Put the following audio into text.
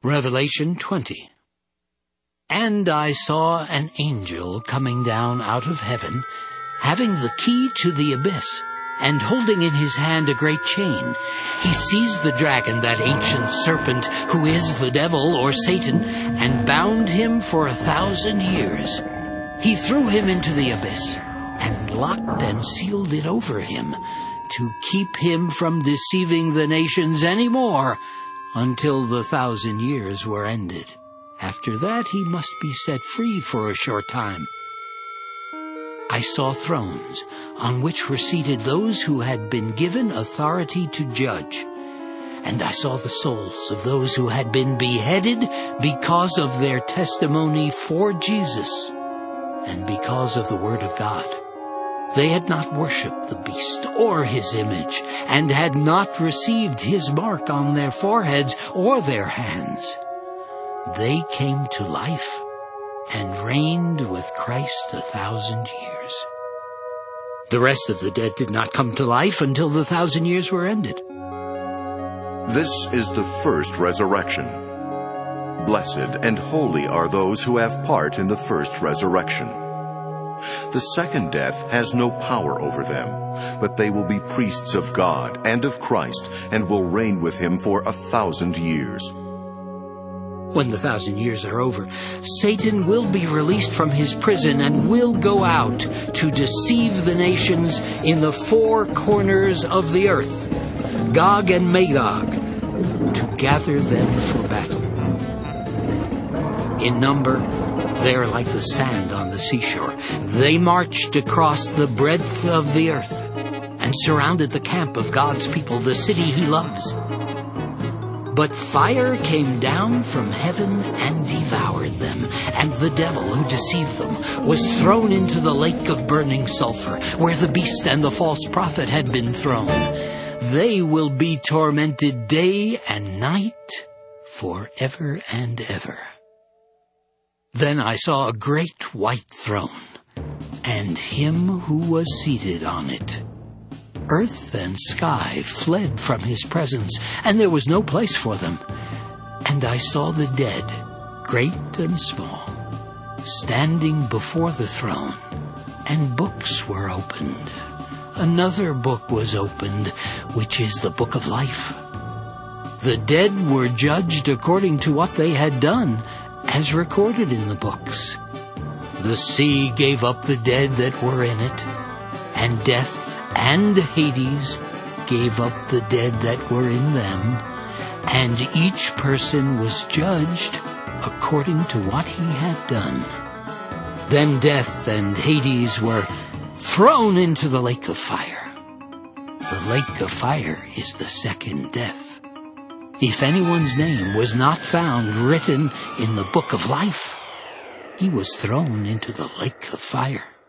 Revelation 20. And I saw an angel coming down out of heaven, having the key to the abyss, and holding in his hand a great chain. He seized the dragon, that ancient serpent, who is the devil or Satan, and bound him for 1,000 years. He threw him into the abyss, and locked and sealed it over him, to keep him from deceiving the nations any more, until the 1,000 years were ended. After that he must be set free for a short time. I saw thrones, on which were seated those who had been given authority to judge. And I saw the souls of those who had been beheaded because of their testimony for Jesus, and because of the word of God. They had not worshipped the beast or his image, and had not received his mark on their foreheads or their hands. They came to life and reigned with Christ 1,000 years. The rest of the dead did not come to life until the 1,000 years were ended. This is the first resurrection. Blessed and holy are those who have part in the first resurrection. The second death has no power over them, but they will be priests of God and of Christ, and will reign with him for 1,000 years. When the 1,000 years are over, Satan will be released from his prison and will go out to deceive the nations in the 4 corners of the earth, Gog and Magog, to gather them for battle. In number, they are like the sand on the seashore. They marched across the breadth of the earth and surrounded the camp of God's people, the city he loves. But fire came down from heaven and devoured them, and the devil who deceived them was thrown into the lake of burning sulfur, where the beast and the false prophet had been thrown. They will be tormented day and night forever and ever. Then I saw a great white throne, and him who was seated on it. Earth and sky fled from his presence, and there was no place for them. And I saw the dead, great and small, standing before the throne, and books were opened. Another book was opened, which is the book of life. The dead were judged according to what they had done, as recorded in the books. The sea gave up the dead that were in it, and death and Hades gave up the dead that were in them, and each person was judged according to what he had done. Then death and Hades were thrown into the lake of fire. The lake of fire is the second death. If anyone's name was not found written in the book of life, he was thrown into the lake of fire.